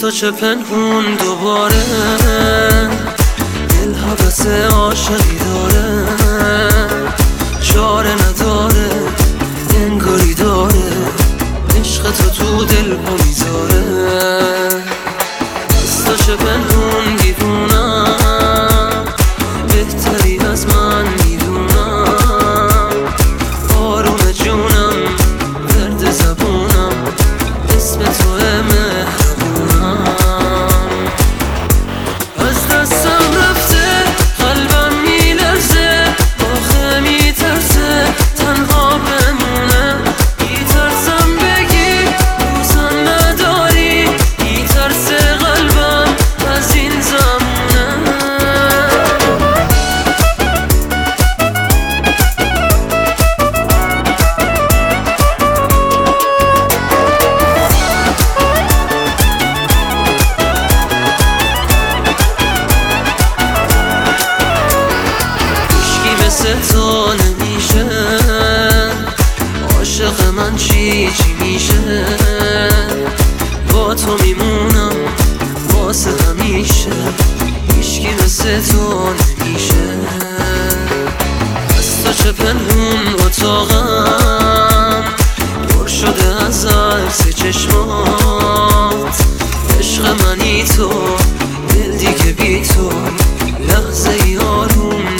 تو چه پنهون دوباره دل حوث عاشقی داره، چاره نداره انگاری داره، عشق تو دل پا میذاره. از تو چه پنهون دیوونم، بهتری از من میدونم، آروم جونم ورد زبونم، اسم توه مهربونم. از دستم رفته قلبم میلرزه، آخه میترسه تنها بمونه، میترسم بگی دوستم نداری، میترسه قلبم از این زمونه. تو نمیشه عاشق من، چی میشه؟ با تو میمونم واسه همیشه، هیچکی مثل تو نمیشه. از تو چه پنهون اتاقم پر شده از عکس چشمات، عشق منی تو، دل دیگه بی تو لحظه ای آروم